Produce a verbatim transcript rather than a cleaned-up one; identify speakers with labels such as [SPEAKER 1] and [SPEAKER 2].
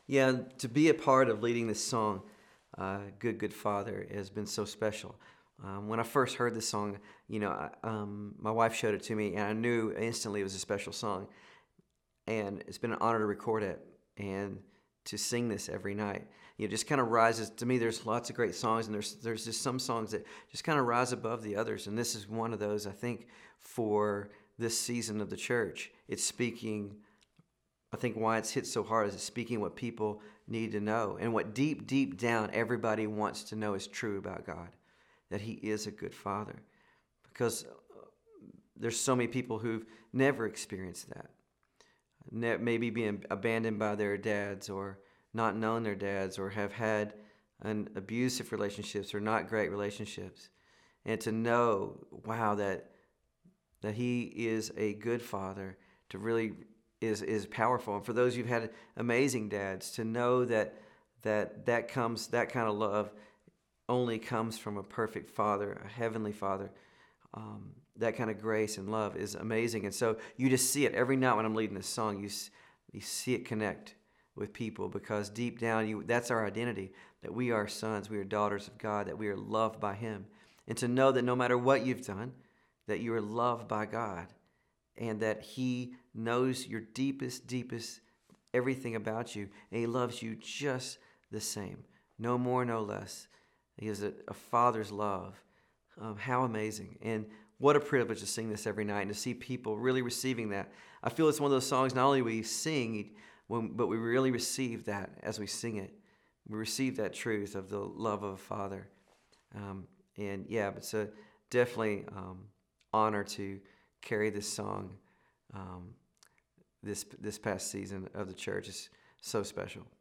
[SPEAKER 1] Yeah, to be a part of leading this song, uh, "Good Good Father," has been so special. Um, when I first heard this song, you know, I, um, my wife showed it to me, and I knew instantly it was a special song. And it's been an honor to record it and to sing this every night. You know, just kind of rises to me. There's lots of great songs, and there's there's just some songs that just kind of rise above the others, and this is one of those. I think for this season of the church, it's speaking. I think why it's hit so hard is it's speaking what people need to know, and what deep, deep down everybody wants to know is true about God, that He is a good Father, because there's so many people who've never experienced that, maybe being abandoned by their dads or not known their dads or have had an abusive relationships or not great relationships, and to know, wow, that that He is a good Father, to really is is powerful. And for those who've had amazing dads, to know that that that comes that kind of love only comes from a perfect Father, a heavenly Father. Um, that kind of grace and love is amazing. And so you just see it every night when I'm leading this song. You you see it connect with people, because deep down, you that's our identity, that we are sons, we are daughters of God, that we are loved by Him. And to know that no matter what you've done, that you are loved by God, and that He knows your deepest, deepest everything about you, and He loves you just the same, no more, no less. He has a, a father's love. Um, how amazing. And what a privilege to sing this every night and to see people really receiving that. I feel it's one of those songs not only we sing, when, but we really receive that as we sing it. We receive that truth of the love of a Father. Um, and yeah, it's a definitely um, honor to carry this song um, this this past season of the church. It's so special.